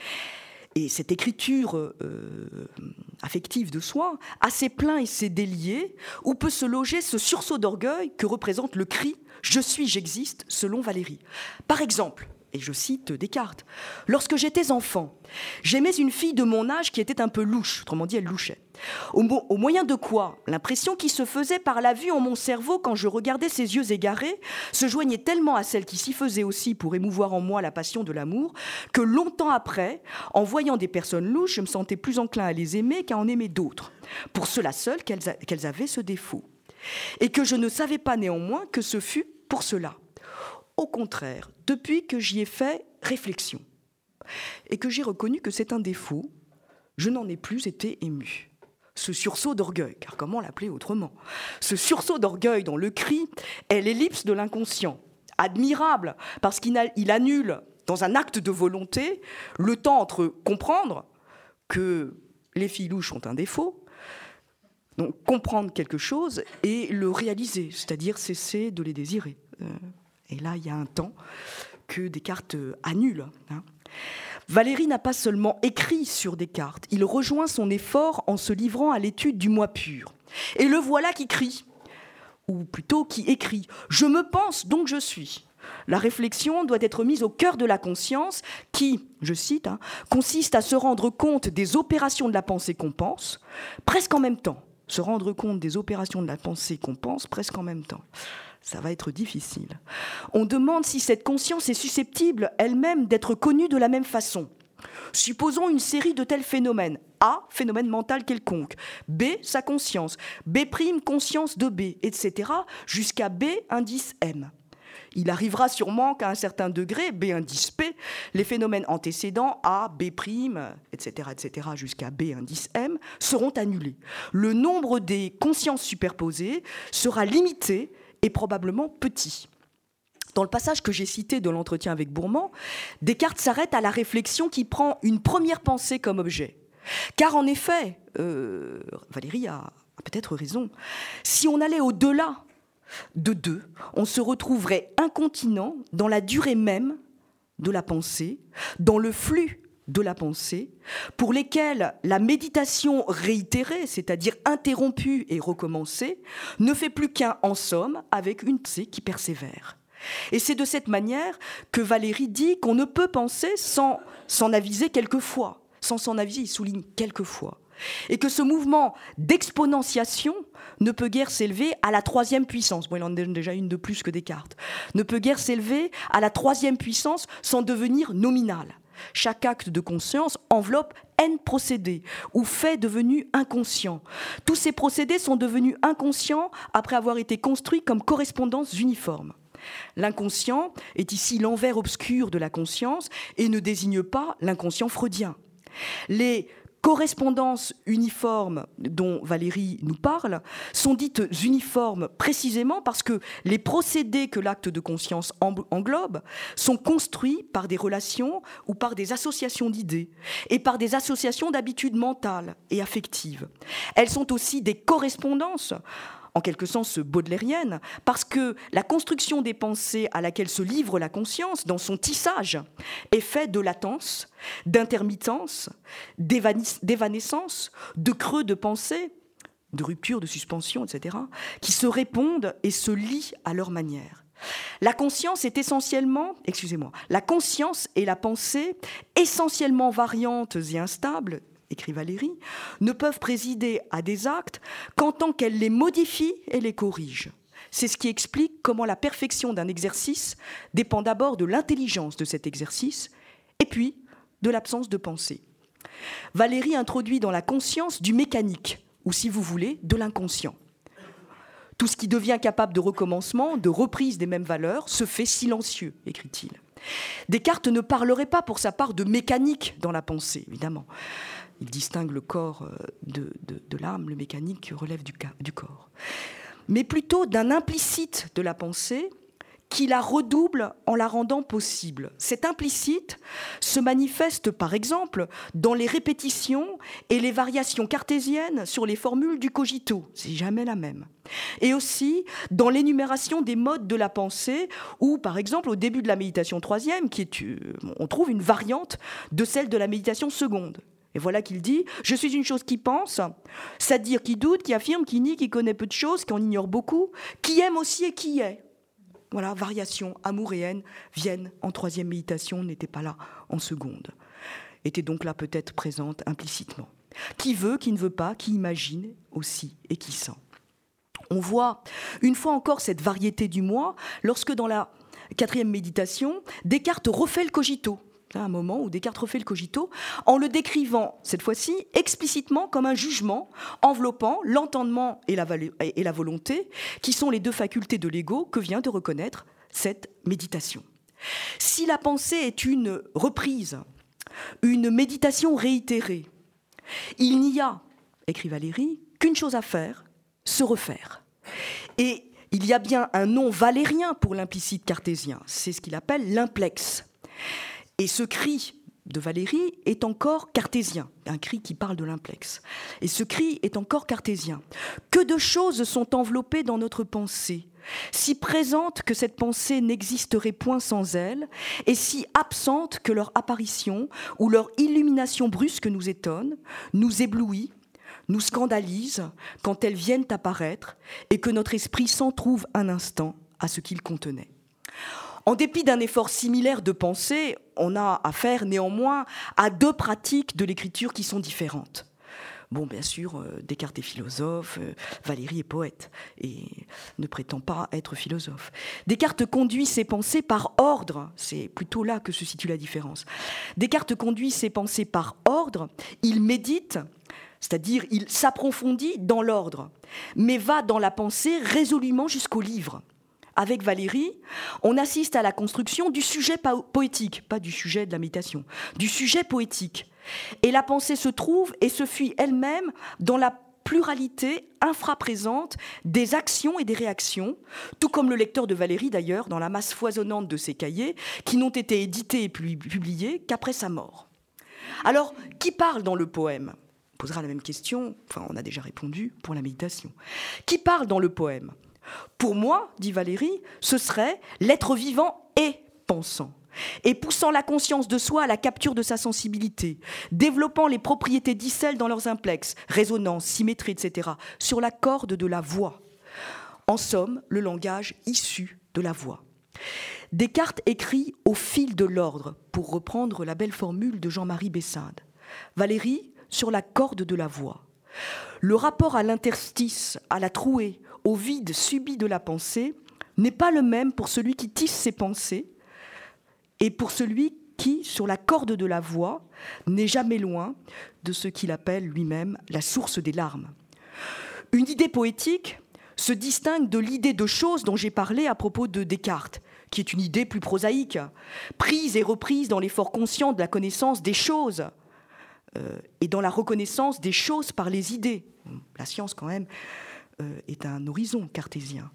Speaker 2: Et cette écriture euh, affective de soi a ses pleins et ses déliés, où peut se loger ce sursaut d'orgueil que représente le cri « Je suis, j'existe » selon Valéry. Par exemple, Et je cite Descartes. « Lorsque j'étais enfant, j'aimais une fille de mon âge qui était un peu louche, autrement dit, elle louchait. Au, mo- au moyen de quoi l'impression qui se faisait par la vue en mon cerveau quand je regardais ses yeux égarés se joignait tellement à celle qui s'y faisait aussi pour émouvoir en moi la passion de l'amour que longtemps après, en voyant des personnes louches, je me sentais plus enclin à les aimer qu'à en aimer d'autres, pour cela seul qu'elles, a- qu'elles avaient ce défaut. Et que je ne savais pas néanmoins que ce fut pour cela. Au contraire, depuis que j'y ai fait réflexion et que j'ai reconnu que c'est un défaut, je n'en ai plus été ému. Ce sursaut d'orgueil, car comment l'appeler autrement ? Ce sursaut d'orgueil dont le cri est l'ellipse de l'inconscient, admirable parce qu'il a- il annule, dans un acte de volonté, le temps entre comprendre que les filles louches ont un défaut, donc comprendre quelque chose et le réaliser, c'est-à-dire cesser de les désirer. Euh, Et là, il y a un temps que Descartes annule. Hein. Valéry n'a pas seulement écrit sur Descartes, il rejoint son effort en se livrant à l'étude du moi pur. Et le voilà qui crie, ou plutôt qui écrit « Je me pense, donc je suis ». La réflexion doit être mise au cœur de la conscience qui, je cite, hein, consiste à se rendre compte des opérations de la pensée qu'on pense, presque en même temps. Se rendre compte des opérations de la pensée qu'on pense, presque en même temps. Ça va être difficile. On demande si cette conscience est susceptible elle-même d'être connue de la même façon. Supposons une série de tels phénomènes. A, phénomène mental quelconque. B, sa conscience. B', conscience de B, et cetera, jusqu'à B, indice M. Il arrivera sûrement qu'à un certain degré, B indice P, les phénomènes antécédents A, B', et cetera, et cetera, jusqu'à B indice M, seront annulés. Le nombre des consciences superposées sera limité et probablement petit. Dans le passage que j'ai cité de l'entretien avec Bourman, Descartes s'arrête à la réflexion qui prend une première pensée comme objet. Car en effet, euh, Valéry a, a peut-être raison, si on allait au-delà de deux, on se retrouverait incontinent dans la durée même de la pensée, dans le flux de la pensée, pour lesquels la méditation réitérée, c'est-à-dire interrompue et recommencée, ne fait plus qu'un en somme avec une pensée qui persévère. Et c'est de cette manière que Valéry dit qu'on ne peut penser sans s'en aviser quelquefois, sans s'en aviser, il souligne quelquefois, et que ce mouvement d'exponentiation ne peut guère s'élever à la troisième puissance, bon il en donne déjà une de plus que Descartes, ne peut guère s'élever à la troisième puissance sans devenir nominal. Chaque acte de conscience enveloppe N procédés ou faits devenus inconscients. Tous ces procédés sont devenus inconscients après avoir été construits comme correspondances uniformes. L'inconscient est ici l'envers obscur de la conscience et ne désigne pas l'inconscient freudien. Les correspondances uniformes dont Valéry nous parle sont dites uniformes précisément parce que les procédés que l'acte de conscience englobe sont construits par des relations ou par des associations d'idées et par des associations d'habitudes mentales et affectives. Elles sont aussi des correspondances en quelque sens baudelairienne, parce que la construction des pensées à laquelle se livre la conscience, dans son tissage, est faite de latence, d'intermittence, d'évanescence, de creux de pensée, de rupture, de suspension, et cetera, qui se répondent et se lient à leur manière. La conscience est essentiellement, excusez-moi, la conscience et la pensée, essentiellement variantes et instables, écrit Valéry, ne peuvent présider à des actes qu'en tant qu'elles les modifient et les corrigent. C'est ce qui explique comment la perfection d'un exercice dépend d'abord de l'intelligence de cet exercice et puis de l'absence de pensée. Valéry introduit dans la conscience du mécanique, ou si vous voulez, de l'inconscient. Tout ce qui devient capable de recommencement, de reprise des mêmes valeurs, se fait silencieux, écrit-il. Descartes ne parlerait pas pour sa part de mécanique dans la pensée, évidemment. Il distingue le corps de, de, de l'âme, le mécanique relève du, du corps. Mais plutôt d'un implicite de la pensée qui la redouble en la rendant possible. Cet implicite se manifeste par exemple dans les répétitions et les variations cartésiennes sur les formules du cogito, c'est jamais la même. Et aussi dans l'énumération des modes de la pensée où par exemple au début de la méditation troisième, qui est, on trouve une variante de celle de la méditation seconde. Et voilà qu'il dit « Je suis une chose qui pense, c'est-à-dire qui doute, qui affirme, qui nie, qui connaît peu de choses, qui en ignore beaucoup, qui aime aussi et qui est. » voilà, variation, amour et haine viennent en troisième méditation, n'étaient pas là en seconde. Étaient donc là peut-être présentes implicitement. Qui veut, qui ne veut pas, qui imagine aussi et qui sent. On voit une fois encore cette variété du moi lorsque dans la quatrième méditation, Descartes refait le cogito. Là, un moment où Descartes refait le cogito en le décrivant, cette fois-ci, explicitement comme un jugement enveloppant l'entendement et la, et la volonté, qui sont les deux facultés de l'ego que vient de reconnaître cette méditation. Si la pensée est une reprise, une méditation réitérée, il n'y a, écrit Valéry, qu'une chose à faire, se refaire. Et il y a bien un nom valérien pour l'implicite cartésien, c'est ce qu'il appelle l'implexe. Et ce cri de Valéry est encore cartésien, un cri qui parle de l'implexe. Et ce cri est encore cartésien. Que de choses sont enveloppées dans notre pensée, si présentes que cette pensée n'existerait point sans elle, et si absentes que leur apparition ou leur illumination brusque nous étonne, nous éblouit, nous scandalise quand elles viennent apparaître, et que notre esprit s'en trouve un instant à ce qu'ils contenaient. En dépit d'un effort similaire de pensée, on a affaire néanmoins à deux pratiques de l'écriture qui sont différentes. Bon, bien sûr, Descartes est philosophe, Valéry est poète et ne prétend pas être philosophe. Descartes conduit ses pensées par ordre, c'est plutôt là que se situe la différence. Descartes conduit ses pensées par ordre, il médite, c'est-à-dire il s'approfondit dans l'ordre, mais va dans la pensée résolument jusqu'au livre. Avec Valéry, on assiste à la construction du sujet poétique, pas du sujet de la méditation, du sujet poétique. Et la pensée se trouve et se fuit elle-même dans la pluralité infraprésente des actions et des réactions, tout comme le lecteur de Valéry d'ailleurs, dans la masse foisonnante de ses cahiers, qui n'ont été édités et publiés qu'après sa mort. Alors, qui parle dans le poème ? On posera la même question, enfin on a déjà répondu pour la méditation. Qui parle dans le poème ? Pour moi, dit Valéry, ce serait l'être vivant et pensant, et poussant la conscience de soi à la capture de sa sensibilité, développant les propriétés d'icelle dans leurs implexes, résonance, symétrie, et cetera, sur la corde de la voix. En somme, le langage issu de la voix. Descartes écrit au fil de l'ordre, pour reprendre la belle formule de Jean-Marie Bessinde. Valéry, sur la corde de la voix. Le rapport à l'interstice, à la trouée, au vide subi de la pensée, n'est pas le même pour celui qui tisse ses pensées et pour celui qui, sur la corde de la voix, n'est jamais loin de ce qu'il appelle lui-même la source des larmes. Une idée poétique se distingue de l'idée de choses dont j'ai parlé à propos de Descartes, qui est une idée plus prosaïque, prise et reprise dans l'effort conscient de la connaissance des choses euh, et dans la reconnaissance des choses par les idées. La science, quand même, euh, est un horizon cartésien.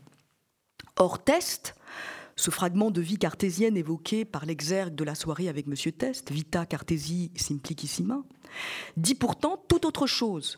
Speaker 2: Or, Teste, ce fragment de vie cartésienne évoqué par l'exergue de la soirée avec M. Teste, Vita Cartesi Simplicissima, dit pourtant tout autre chose.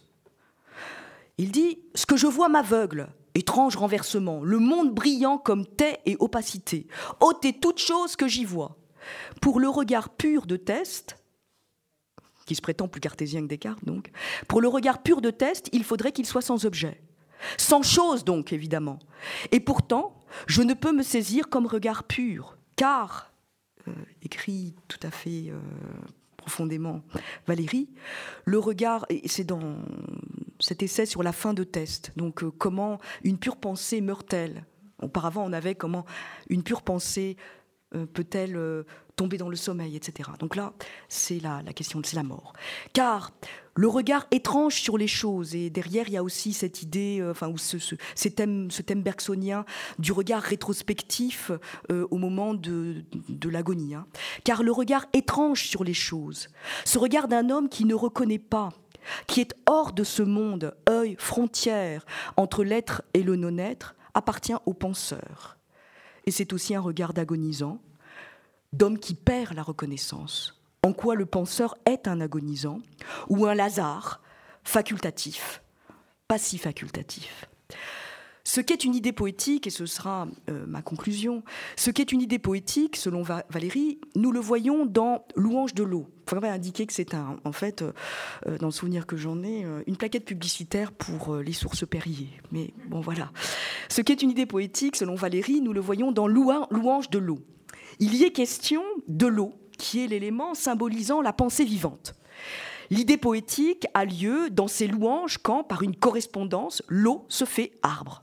Speaker 2: Il dit « Ce que je vois m'aveugle, étrange renversement, le monde brillant comme taie et opacité, ôtez toute chose que j'y vois. Pour le regard pur de Teste, qui se prétend plus cartésien que Descartes donc, pour le regard pur de Teste, il faudrait qu'il soit sans objet. Sans chose donc, évidemment. Et pourtant, je ne peux me saisir comme regard pur, car, euh, écrit tout à fait euh, profondément Valéry, le regard, et c'est dans cet essai sur la fin de Teste, donc euh, comment une pure pensée meurt-elle ? Auparavant, on avait comment une pure pensée euh, peut-elle euh, tomber dans le sommeil, et cetera. Donc là, c'est la, la question, c'est la mort. Car le regard étrange sur les choses, et derrière, il y a aussi cette idée, euh, enfin, ou ce, ce, ce, thème, ce thème bergsonien du regard rétrospectif euh, au moment de, de l'agonie. Hein. Car le regard étrange sur les choses, ce regard d'un homme qui ne reconnaît pas, qui est hors de ce monde, œil, frontière entre l'être et le non-être, appartient au penseur. Et c'est aussi un regard d'agonisant, d'homme qui perd la reconnaissance, en quoi le penseur est un agonisant ou un Lazare facultatif, pas si facultatif. Ce qu'est une idée poétique, et ce sera euh, ma conclusion, ce qu'est une idée poétique, selon Va- Valéry, nous le voyons dans Louange de l'eau. Il faudrait indiquer que c'est un, en fait, euh, dans le souvenir que j'en ai, euh, une plaquette publicitaire pour euh, les sources Perrier. Mais bon, voilà. Ce qu'est une idée poétique, selon Valéry, nous le voyons dans Louange de l'eau. Il y est question de l'eau, qui est l'élément symbolisant la pensée vivante. L'idée poétique a lieu dans ces louanges quand, par une correspondance, l'eau se fait arbre.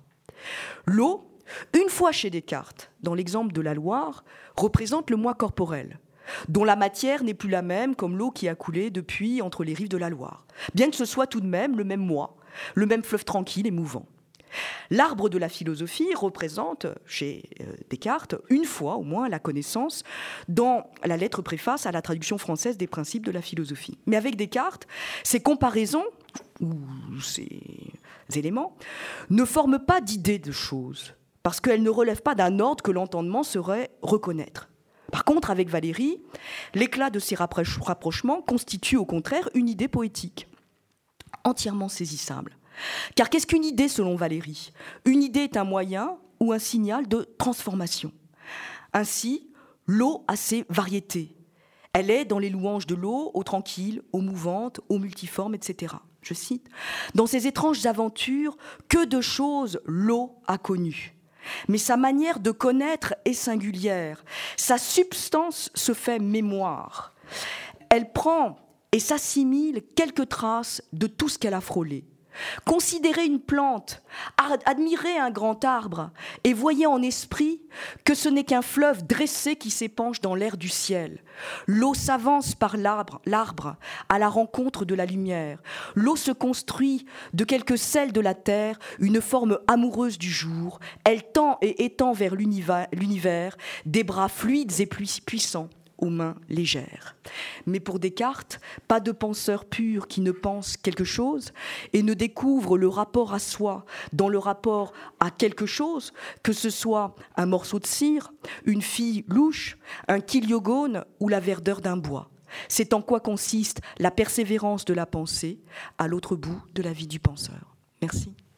Speaker 2: L'eau, une fois chez Descartes, dans l'exemple de la Loire, représente le moi corporel, dont la matière n'est plus la même comme l'eau qui a coulé depuis entre les rives de la Loire, bien que ce soit tout de même le même moi, le même fleuve tranquille et mouvant. L'arbre de la philosophie représente, chez Descartes, une fois au moins la connaissance dans la lettre préface à la traduction française des principes de la philosophie. Mais avec Descartes, ces comparaisons, ou ces éléments, ne forment pas d'idée de choses, parce qu'elles ne relèvent pas d'un ordre que l'entendement saurait reconnaître. Par contre, avec Valéry, l'éclat de ces rapprochements constitue au contraire une idée poétique, entièrement saisissable. Car qu'est-ce qu'une idée selon Valéry ? Une idée est un moyen ou un signal de transformation. Ainsi, l'eau a ses variétés. Elle est dans les louanges de l'eau, aux tranquilles, aux mouvantes, aux multiformes, et cetera. Je cite, « Dans ces étranges aventures, que de choses l'eau a connues. Mais sa manière de connaître est singulière. Sa substance se fait mémoire. Elle prend et s'assimile quelques traces de tout ce qu'elle a frôlé. Considérez une plante, admirez un grand arbre et voyez en esprit que ce n'est qu'un fleuve dressé qui s'épanche dans l'air du ciel. L'eau s'avance par l'arbre, l'arbre à la rencontre de la lumière. L'eau se construit de quelques sels de la terre une forme amoureuse du jour. Elle tend et étend vers l'univers, l'univers des bras fluides et puissants, aux mains légères. Mais pour Descartes, pas de penseur pur qui ne pense quelque chose et ne découvre le rapport à soi dans le rapport à quelque chose, que ce soit un morceau de cire, une fille louche, un kiliogone ou la verdeur d'un bois. C'est en quoi consiste la persévérance de la pensée à l'autre bout de la vie du penseur. Merci.